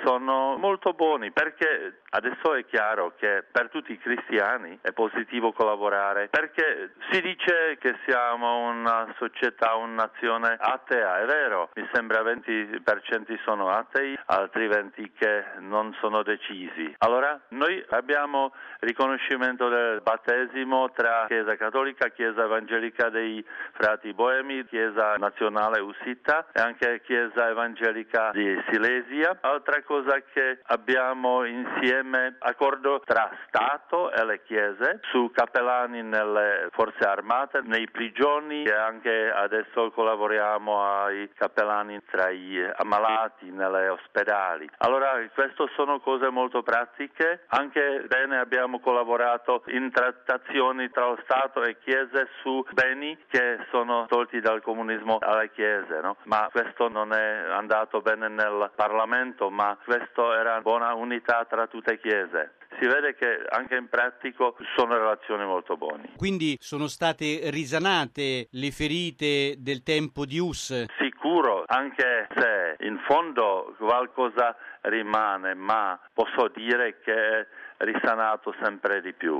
sono molto buoni, perché adesso è chiaro che per tutti i cristiani è positivo collaborare, perché si dice che siamo una società, una nazione atea, è vero, mi sembra 20% sono atei, altri 20% che non sono decisi. Allora noi abbiamo riconoscimento del battesimo tra Chiesa Cattolica, Chiesa Evangelica dei Frati Boemi, Chiesa Nazionale Ussita e anche Chiesa Evangelica di Silesia. Altra cosa che abbiamo insieme, accordo tra Stato e le chiese su cappellani nelle forze armate, nei prigioni, e anche adesso collaboriamo ai cappellani tra gli ammalati nelle ospedali. Allora queste sono cose molto pratiche. Anche bene abbiamo collaborato in trattazioni tra lo Stato e chiese su beni che sono tolti dal comunismo alle chiese, no? Ma questo non è andato bene nel Parlamento, ma questo era buona unità tra tutte le chiese. Si vede che anche in pratico sono relazioni molto buone. Quindi sono state risanate le ferite del tempo di Hus? Sicuro, anche se in fondo qualcosa rimane, ma posso dire che è risanato sempre di più.